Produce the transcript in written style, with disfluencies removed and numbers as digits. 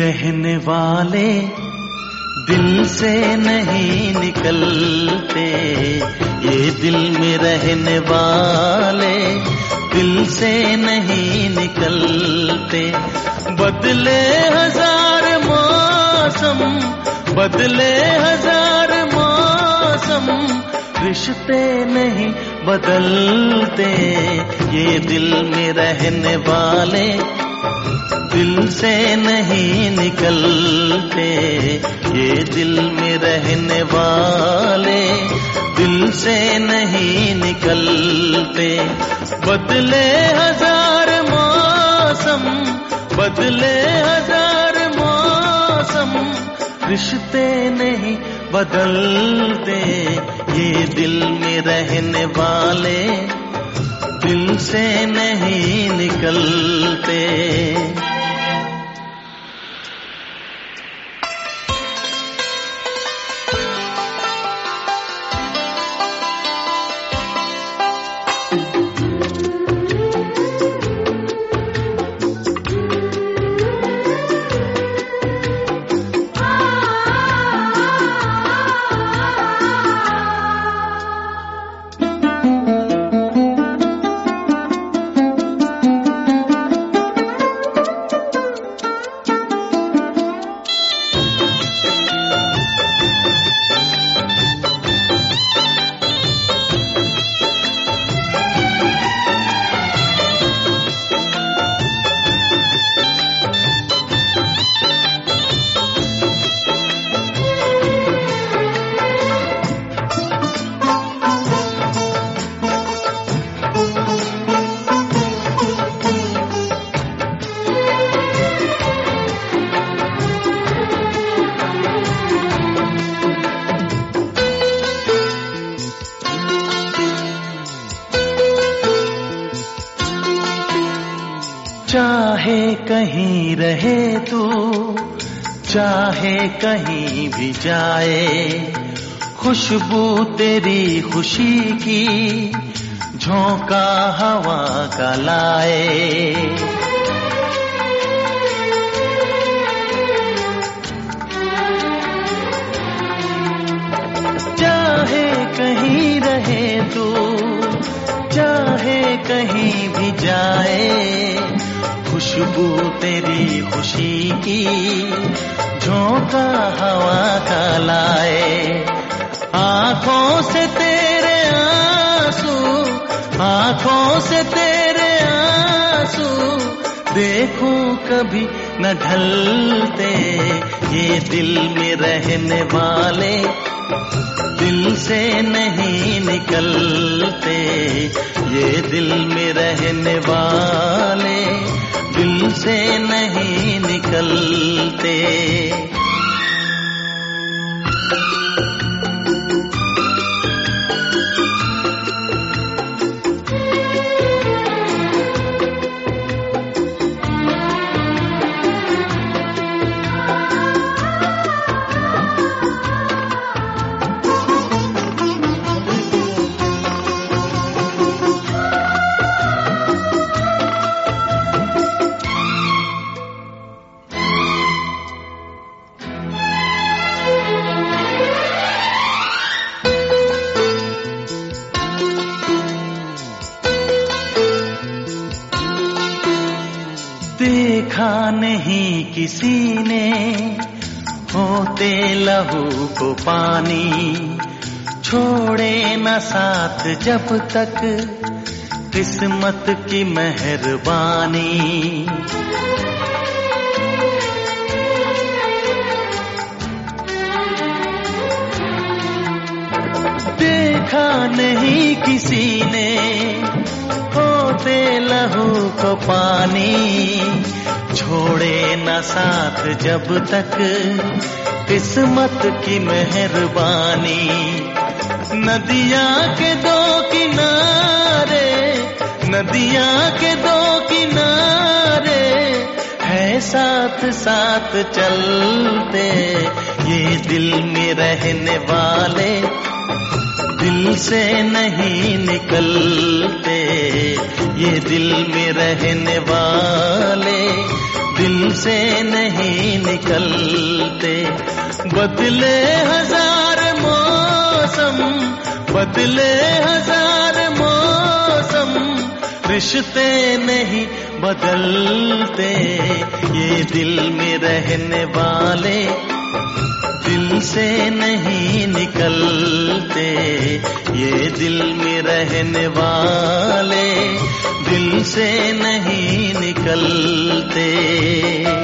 कहने वाले दिल से नहीं निकलते, ये दिल में रहने वाले दिल से नहीं निकलते। बदले हजार मौसम, बदले हजार मौसम, रिश्ते नहीं बदलते, ये दिल में रहने वाले दिल से नहीं निकलते, ये दिल में रहने वाले दिल से नहीं निकलते। बदले हजार मौसम, बदले हजार मौसम, रिश्ते नहीं बदलते, ये दिल में रहने वाले दिल से नहीं निकलते। चाहे कहीं रहे तू, चाहे कहीं भी जाए, खुशबू तेरी खुशी की झोंका हवा का लाए। चाहे कहीं रहे तू, चाहे कहीं भी जाए, खुशबू तेरी खुशी की झोंका हवा का लाए। आँखों से तेरे आंसू, आँखों से तेरे आंसू, देखूं कभी न ढलते, ये दिल में रहने वाले दिल से नहीं निकलते, ये दिल में रहने वाले दिल से नहीं निकलते। देखा नहीं किसी ने होते लहू को पानी, छोड़े न साथ जब तक किस्मत की मेहरबानी। देखा नहीं किसी ने होते लहू को पानी, छोड़े न साथ जब तक किस्मत की मेहरबानी। नदियाँ के दो किनारे, नदियाँ के दो किनारे, है साथ साथ चलते, ये दिल में रहने वाले दिल से नहीं निकलते, ये दिल में रहने वाले दिल से नहीं निकलते। बदले हजार मौसम, बदले हजार मौसम, रिश्ते नहीं बदलते। ये दिल में रहने वाले दिल से नहीं निकलते। ये दिल में रहने वाले दिल से नहीं निकलते।